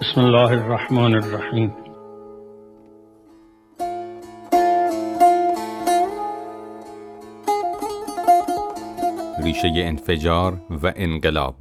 بسم الله الرحمن الرحیم. ریشه انفجار و انقلاب.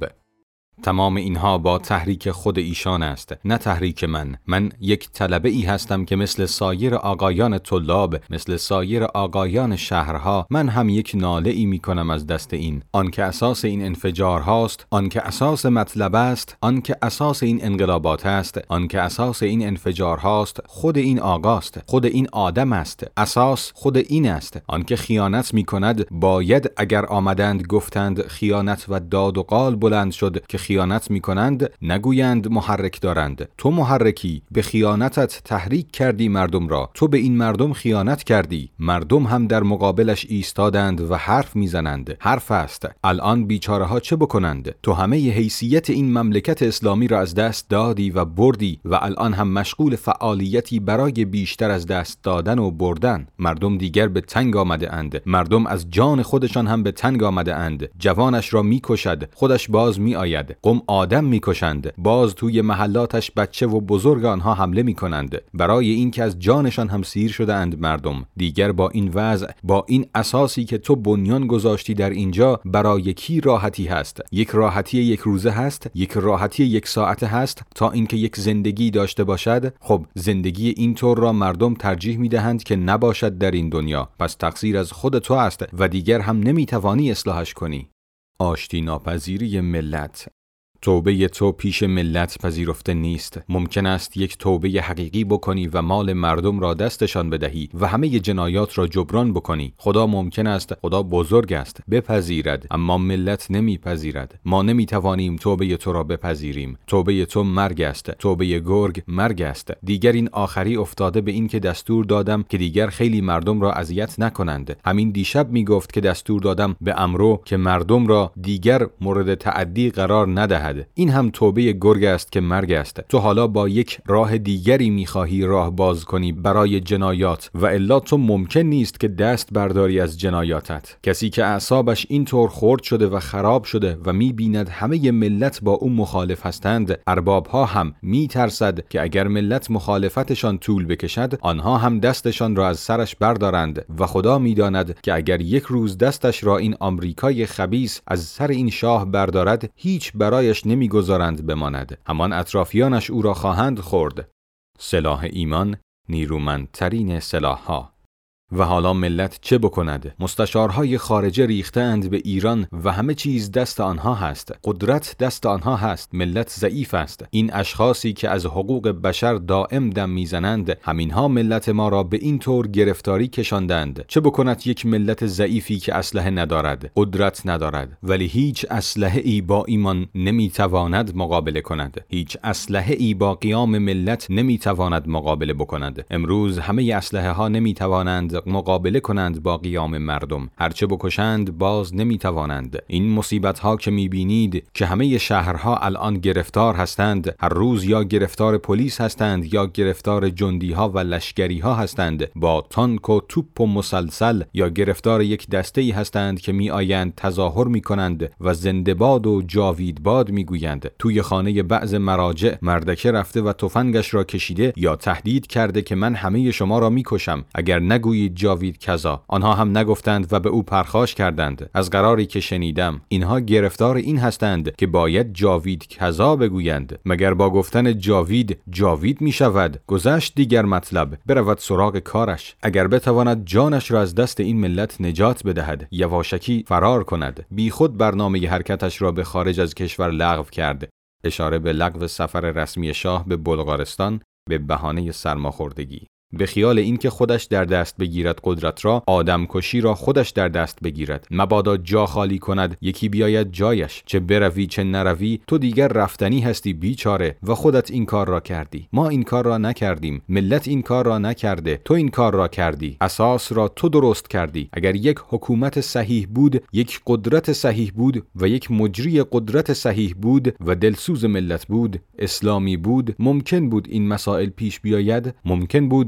تمام اینها با تحریک خود ایشان است، نه تحریک من یک طلبه ای هستم که مثل سایر آقایان طلاب، مثل سایر آقایان شهرها، من هم یک ناله ای می کنم از دست این. آن که اساس این انفجار هاست، آن که اساس مطلب است، آن که اساس این انقلابات است، آن که اساس این انفجار هاست، خود این آقاست، خود این آدم است. اساس خود این است. آن که خیانت می کند باید اگر آمدند گفتند خیانت و داد و قال بلند شد که خیانت می کنند نگویند محرک دارند. تو محرکی، به خیانتت تحریک کردی مردم را، تو به این مردم خیانت کردی. مردم هم در مقابلش ایستادند و حرف می زنند. حرف است. الان بیچاره ها چه بکنند؟ تو همه حیثیت این مملکت اسلامی را از دست دادی و بردی و الان هم مشغول فعالیتی برای بیشتر از دست دادن و بردن. مردم دیگر به تنگ آمده اند. مردم از جان خودشان هم به تنگ آمده اند. جوانش را می کشد، خودش باز می آید. قم آدم میکشند، باز توی محلاتش بچه و بزرگ آنها حمله میکنند. برای این که از جانشان هم سیر شده اند مردم. دیگر با این وضع، با این اساسی که تو بنیان گذاشتی در اینجا، برای کی راحتی هست؟ یک راحتی یک روزه هست؟ یک راحتی یک ساعته هست تا اینکه یک زندگی داشته باشد؟ خب زندگی اینطور را مردم ترجیح میدهند که نباشد در این دنیا. پس تقصیر از خود تو است و دیگر هم نمیتوانی اصلاحش کنی. آشتی ناپذیری ملت. توبه تو پیش ملت پذیرفته نیست. ممکن است یک توبه حقیقی بکنی و مال مردم را دستشان بدهی و همه جنایات را جبران بکنی. خدا ممکن است، خدا بزرگ است، بپذیرد، اما ملت نمیپذیرد. ما نمیتوانیم توبه تو را بپذیریم. توبه تو مرگ است. توبه گرگ مرگ است. دیگر این آخری افتاده به این که دستور دادم که دیگر خیلی مردم را اذیت نکنند. همین دیشب میگفت که دستور دادم به امرو که مردم را دیگر مورد تعدی قرار ندهد. این هم توبه گرگ است که مرگ است. تو حالا با یک راه دیگری میخواهی راه باز کنی برای جنایات و الا تو ممکن نیست که دست برداری از جنایاتت. کسی که اعصابش اینطور خرد شده و خراب شده و میبیند همه ملت با او مخالف هستند، اربابها هم میترسد که اگر ملت مخالفتشان طول بکشد آنها هم دستشان را از سرش بردارند و خدا میداند که اگر یک روز دستش را این آمریکای خبیث از سر این شاه بردارد هیچ برایش نمیگذارند بماند. همان اطرافیانش او را خواهند خورد. سلاح ایمان نیرومندترین سلاح‌ها. و حالا ملت چه بکند؟ مستشارهای خارجه ریختند به ایران و همه چیز دست آنها هست. قدرت دست آنها هست. ملت ضعیف است. این اشخاصی که از حقوق بشر دائم دم میزنند، همینها ملت ما را به این طور گرفتاری کشاندند. چه بکند یک ملت ضعیفی که اسلحه ندارد، قدرت ندارد، ولی هیچ اسلحه ای با ایمان نمیتواند مقابله کند. هیچ اسلحه ای با قیام ملت نمیتواند مقابله بکند. امروز همه اسلحه ها نمیتوانند مقابله کنند با قیام مردم. هرچه بکشند باز نمیتوانند. این مصیبت ها که میبینید که همه شهرها الان گرفتار هستند، هر روز یا گرفتار پلیس هستند یا گرفتار جندی ها و لشکری ها هستند با تانک و توپ و مسلسل، یا گرفتار یک دسته ای هستند که می آیند تظاهر می کنند و زنده باد و جاوید باد می گویند. توی خانه بعض مراجع مردکه رفته و تفنگش را کشیده یا تهدید کرده که من همه شما را می کشم اگر نگویید جاوید کذا. آنها هم نگفتند و به او پرخاش کردند. از قراری که شنیدم اینها گرفتار این هستند که باید جاوید کذا بگویند. مگر با گفتن جاوید می شود؟ گذشت دیگر مطلب، برود سراغ کارش. اگر بتواند جانش را از دست این ملت نجات بدهد، یواشکی فرار کند. بی خود برنامه حرکتش را به خارج از کشور لغو کرد. اشاره به لغو سفر رسمی شاه به بلغارستان به بهانه سرماخوردگی. به خیال این که خودش در دست بگیرد قدرت را، آدمکشی را خودش در دست بگیرد. مبادا جا خالی کند یکی بیاید جایش. چه بروی چه نروی تو دیگر رفتنی هستی بیچاره و خودت این کار را کردی. ما این کار را نکردیم. ملت این کار را نکرده. تو این کار را کردی. اساس را تو درست کردی. اگر یک حکومت صحیح بود، یک قدرت صحیح بود و یک مجری قدرت صحیح بود و دلسوز ملت بود، اسلامی بود، ممکن بود این مسائل پیش بیاید. ممکن بود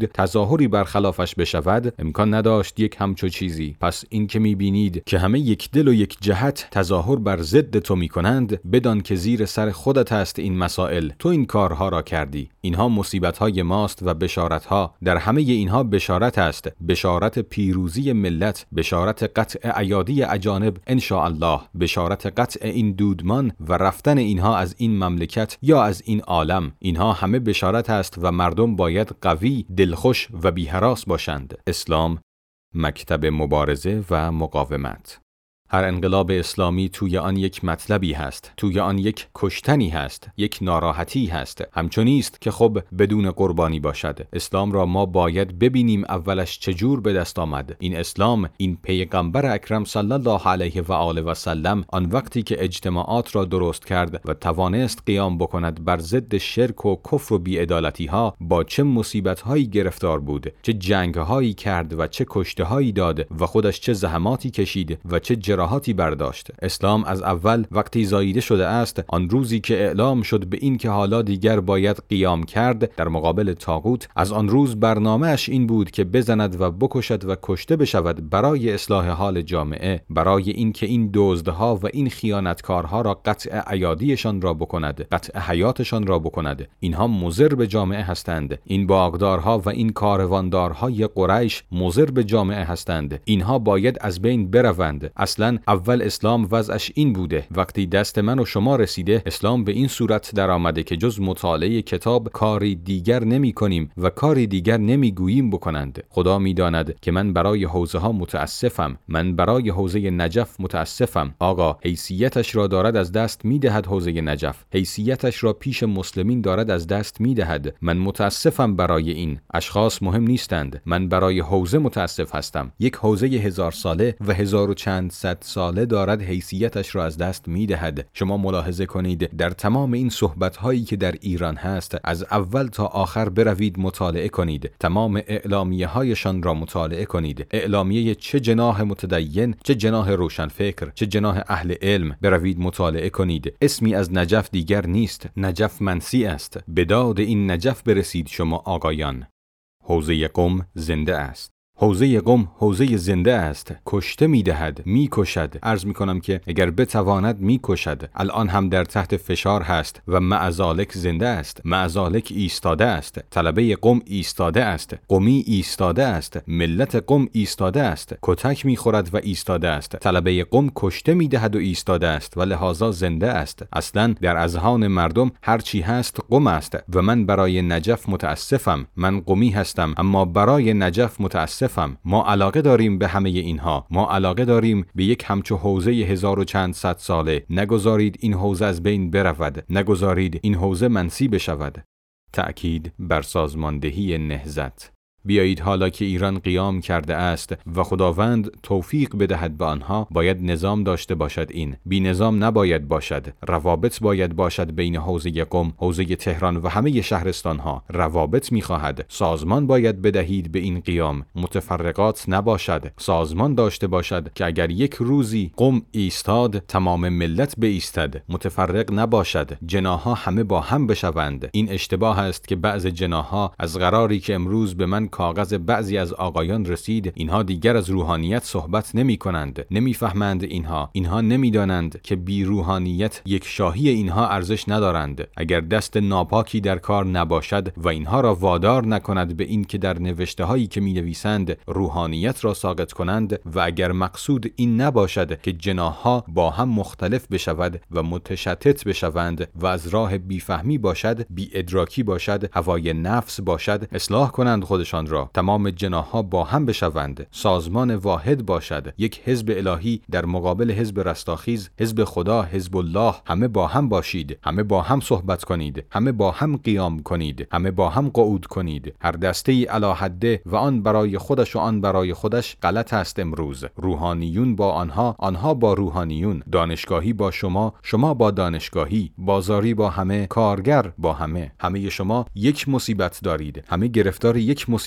تظاهری برخلافش بشود، امکان نداشت یک همچو چیزی. پس این که می‌بینید که همه یک دل و یک جهت تظاهر بر ضد تو می‌کنند، بدان که زیر سر خودت است این مسائل، تو این کارها را کردی. اینها مصیبت‌های ماست و بشارت‌ها. در همه اینها بشارت است، بشارت پیروزی ملت، بشارت قطع ایادی اجانب ان شاء الله، بشارت قطع این دودمان و رفتن اینها از این مملکت یا از این عالم. اینها همه بشارت است و مردم باید قوی، دلخوش و بی‌هراس باشند. اسلام مکتب مبارزه و مقاومت. هر انقلاب اسلامی توی آن یک مطلبی هست، توی آن یک کشتنی هست، یک ناراحتی هست. همچنین است که خب بدون قربانی باشد. اسلام را ما باید ببینیم اولش چجور به دست آمد. این اسلام، این پیغمبر اکرم صلی الله علیه و آله و سلم، آن وقتی که اجتماعات را درست کرد و توانست قیام بکند بر ضد شرک و کفر و بی‌عدالتی ها، با چه مصیبت هایی گرفتار بود، چه جنگ هایی کرد و چه کشته هایی داد و خودش چه زحماتی کشید و چه راحتی برداشت. اسلام از اول وقتی زاییده شده است، آن روزی که اعلام شد به این که حالا دیگر باید قیام کرد در مقابل طاغوت، از آن روز برنامه‌اش این بود که بزند و بکشد و کشته بشود برای اصلاح حال جامعه، برای این که این دزدها و این خیانتکارها را قطع ایادیشان را بکند، قطع حیاتشان را بکند. اینها مضر به جامعه هستند. این باغدارها و این کارواندارهای قریش مضر به جامعه هستند. اینها باید از بین بروند. اصلا اول اسلام وضعش این بوده. وقتی دست من و شما رسیده، اسلام به این صورت در آمده که جز مطالعه کتاب کاری دیگر نمی کنیم و کاری دیگر نمی گوییم بکنند. خدا می داند که من برای حوزه ها متاسفم. من برای حوزه نجف متاسفم. آقا حیثیتش را دارد از دست می دهد. حوزه نجف حیثیتش را پیش مسلمین دارد از دست می دهد. من متاسفم برای این. اشخاص مهم نیستند. من برای حوزه متاسف هستم. یک حوزه 1000 ساله و 1000 و چند صد ساله دارد حیثیتش را از دست می دهد. شما ملاحظه کنید در تمام این صحبت هایی که در ایران هست، از اول تا آخر بروید مطالعه کنید. تمام اعلامیه هایشان را مطالعه کنید. اعلامیه چه جناح متدین، چه جناح روشنفکر، چه جناح اهل علم، بروید مطالعه کنید. اسمی از نجف دیگر نیست. نجف منسی است. به داد این نجف برسید شما آقایان. حوزه قم زنده است. حوزه قم حوزه زنده است. کشته می‌دهد، می‌کشد. عرض می‌کنم که اگر بتواند می‌کشد. الان هم در تحت فشار هست و معذالک زنده است. معذالک ایستاده است. طلبه قم ایستاده است. قمی ایستاده است. ملت قم ایستاده است. کتک می‌خورد و ایستاده است. طلبه قم کشته می‌دهد و ایستاده است و لحاظا زنده است. اصلاً در اذهان مردم هر چی هست قم است و من برای نجف متاسفم. من قمی هستم اما برای نجف متاسفم. ما علاقه داریم به همه اینها. ما علاقه داریم به یک همچو حوزه 1000 و چند صد ساله. نگذارید این حوزه از بین برود. نگذارید این حوزه منسی بشود. تأکید بر سازماندهی نهضت. بیایید حالا که ایران قیام کرده است و خداوند توفیق بدهد به آنها، باید نظام داشته باشد. این بی نظام نباید باشد. روابط باید باشد بین حوزه قم، حوزه تهران و همه شهرستانها. روابط می‌خواهد. سازمان باید بدهید به این قیام. متفرقات نباشد. سازمان داشته باشد که اگر یک روزی قم ایستاد، تمام ملت بایستد. متفرق نباشد. جناح‌ها همه با هم بشوند. این اشتباه است که بعض جناح‌ها از قراری که امروز به من کاغذ بعضی از آقایان رسید، اینها دیگر از روحانیت صحبت نمی کنند. نمی فهمند اینها نمی دانند که بی روحانیت یک شاهی اینها ارزش ندارند. اگر دست ناپاکی در کار نباشد و اینها را وادار نکند به این که در نوشته هایی که می نویسند روحانیت را ساقط کنند و اگر مقصود این نباشد که جناح‌ها با هم مختلف بشود و متشتت بشوند و از راه بیفهمی باشد، بی ادراکی باشد، هوای نفس باشد، اصلاح کنند خودشان را. تمام جناح‌ها با هم بشوند. سازمان واحد باشد. یک حزب الهی در مقابل حزب رستاخیز، حزب خدا، حزب الله. همه با هم باشید. همه با هم صحبت کنید. همه با هم قیام کنید. همه با هم قعود کنید. هر دسته‌ای علی حده و آن برای خودش و آن برای خودش غلط است. امروز روحانیون با آنها، آنها با روحانیون، دانشگاهی با شما، شما با دانشگاهی، بازاری با همه، کارگر با همه. همه شما یک مصیبت دارید. همه گرفتار یک مصیبت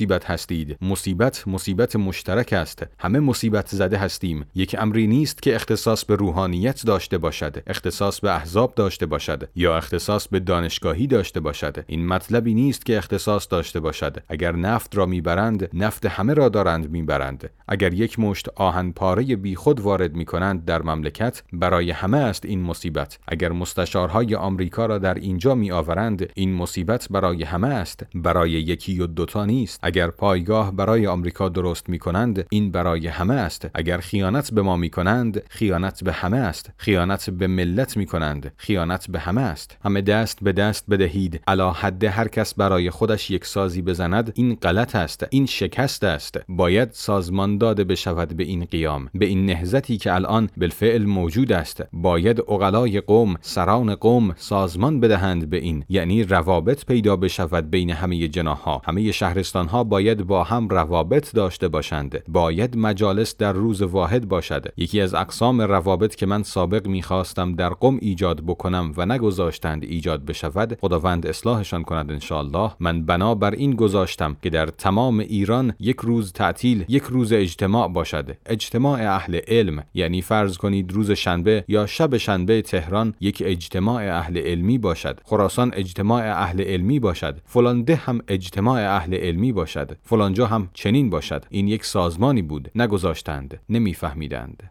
مصیبت هستید. مصیبت مشترک است. همه مصیبت زده هستیم. یک امری نیست که اختصاص به روحانیت داشته باشد، اختصاص به احزاب داشته باشد یا اختصاص به دانشگاهی داشته باشد. این مطلبی نیست که اختصاص داشته باشد. اگر نفت را میبرند، نفت همه را دارند میبرند. اگر یک مشت آهن پاره بی خود وارد میکنند در مملکت، برای همه است این مصیبت. اگر مستشارهای آمریکا را در اینجا میآورند، این مصیبت برای همه است، برای یکی و دوتا نیست. اگر پایگاه برای آمریکا درست میکنند، این برای همه است. اگر خیانت به ما میکنند، خیانت به همه است. خیانت به ملت میکنند، خیانت به همه است. همه دست به دست بدهید، علی حد هر کس برای خودش یک سازی بزند. این غلط است، این شکست است. باید سازمان داده بشود به این قیام، به این نهضتی که الان بالفعل موجود است. باید عقلای قوم، سران قوم سازمان بدهند به این، یعنی روابط پیدا بشود بین همه جناح‌ها. همه شهرستان‌ها باید با هم روابط داشته باشند. باید مجالس در روز واحد باشد. یکی از اقسام روابط که من سابق می‌خواستم در قم ایجاد بکنم و نگذاشتند ایجاد بشود، خداوند اصلاحشان کند انشاءالله. من بنابر این گذاشتم که در تمام ایران یک روز تعطیل، یک روز اجتماع باشد. اجتماع اهل علم، یعنی فرض کنید روز شنبه یا شب شنبه تهران یک اجتماع اهل علمی باشد، خراسان اجتماع اهل علمی باشد، فلان ده هم اجتماع اهل علمی باشد، فلان جا هم چنین باشد. این یک سازمانی بود، نگذاشتند، نمیفهمیدند.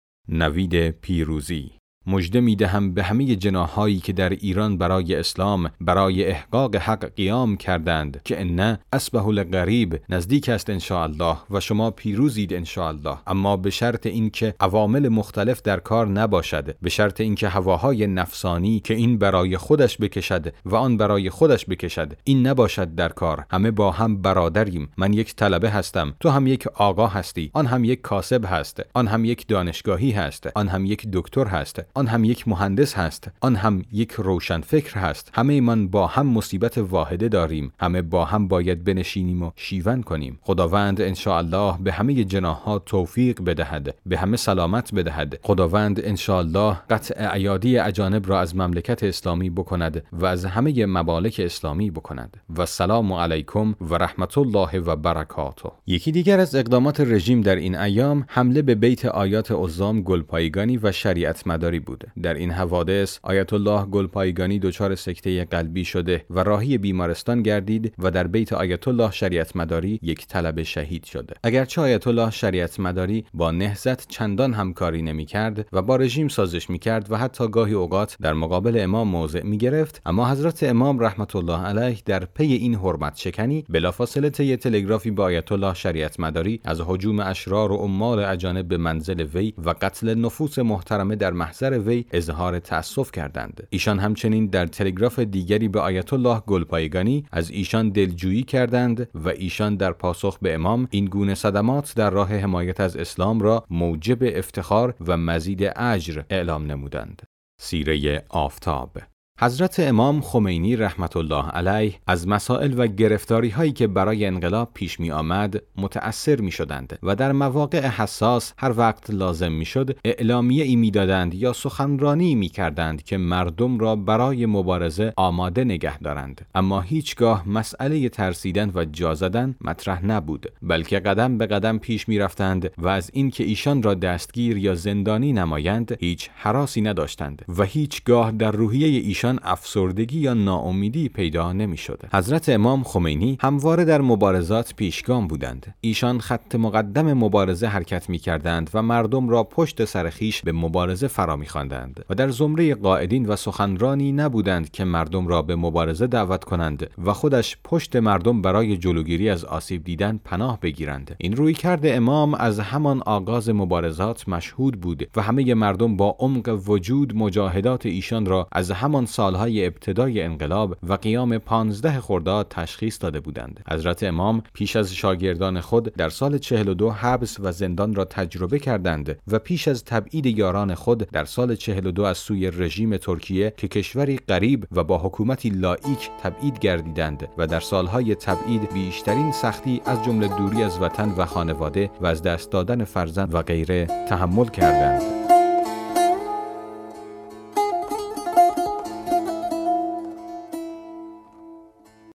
نوید پیروزی. مژده میدهم به همه جناحایی که در ایران برای اسلام، برای احقاق حق قیام کردند که ان اصبح القریب نزدیک است انشاءالله و شما پیروزید انشاءالله. اما به شرط اینکه عوامل مختلف در کار نباشد، به شرط اینکه هواهای نفسانی که این برای خودش بکشد و آن برای خودش بکشد، این نباشد در کار. همه با هم برادریم. من یک طلبه هستم، تو هم یک آقا هستی، آن هم یک کاسب هست، آن هم یک دانشگاهی هست، آن هم یک دکتر هست، آن هم یک مهندس هست، آن هم یک روشنفکر هست. همه من با هم مصیبت واحده داریم. همه با هم باید بنشینیم و شیون کنیم. خداوند انشاءالله به همه جناح‌ها توفیق بدهد، به همه سلامت بدهد. خداوند انشاءالله قطع ایادی اجانب را از مملکت اسلامی بکند و از همه ممالک اسلامی بکند. و السلام علیکم و رحمت الله و برکاته. یکی دیگر از اقدامات رژیم در این ایام حمله به بیت آیات عظام گلپایگانی و شریعت مداری بود. در این حوادث آیت الله گلپایگانی دچار سکته قلبی شده و راهی بیمارستان گردید و در بیت آیت الله شریعت مداری یک طلبه شهید شده. اگرچه آیت الله شریعت مداری با نهضت چندان همکاری نمی‌کرد و با رژیم سازش می‌کرد و حتی گاهی اوقات در مقابل امام موضع می‌گرفت، اما حضرت امام رحمت الله علیه در پی این حرمت شکنی بلافاصله طی تلگرافی با آیت الله شریعت مداری از هجوم اشرار و عمال اجانب به منزل وی و قتل نفوس محترمه در محضر وی اظهار تأسف کردند. ایشان همچنین در تلگراف دیگری به آیت الله گلپایگانی از ایشان دلجویی کردند و ایشان در پاسخ به امام این گونه صدمات در راه حمایت از اسلام را موجب افتخار و مزید اجر اعلام نمودند. سیره آفتاب. حضرت امام خمینی رحمت الله علیه از مسائل و گرفتاری هایی که برای انقلاب پیش می آمد متأثر می شدند و در مواقع حساس هر وقت لازم می شد اعلامیه ای می دادند یا سخنرانی می کردند که مردم را برای مبارزه آماده نگه دارند. اما هیچگاه مسئله ترسیدن و جا زدن مطرح نبود، بلکه قدم به قدم پیش می رفتند و از این که ایشان را دستگیر یا زندانی نمایند هیچ هراسی نداشتند و هیچگاه در روحیه ایشان افسردگی یا ناامیدی پیدا نمی شد. حضرت امام خمینی همواره در مبارزات پیشگام بودند. ایشان خط مقدم مبارزه حرکت می کردند و مردم را پشت سر خویش به مبارزه فرا می خواندند و در زمره قائدین و سخنرانی نبودند که مردم را به مبارزه دعوت کنند و خودش پشت مردم برای جلوگیری از آسیب دیدن پناه بگیرند. این رویکرد امام از همان آغاز مبارزات مشهود بود و همه مردم با عمق وجود مجاهدات ایشان را از همان سالهای ابتدای انقلاب و قیام 15 خرداد تشخیص داده بودند. حضرت امام پیش از شاگردان خود در سال 42 حبس و زندان را تجربه کردند و پیش از تبعید یاران خود در سال 42 از سوی رژیم ترکیه که کشوری غریب و با حکومتی لاییک تبعید گردیدند و در سالهای تبعید بیشترین سختی از جمله دوری از وطن و خانواده و از دست دادن فرزند و غیره تحمل کردند.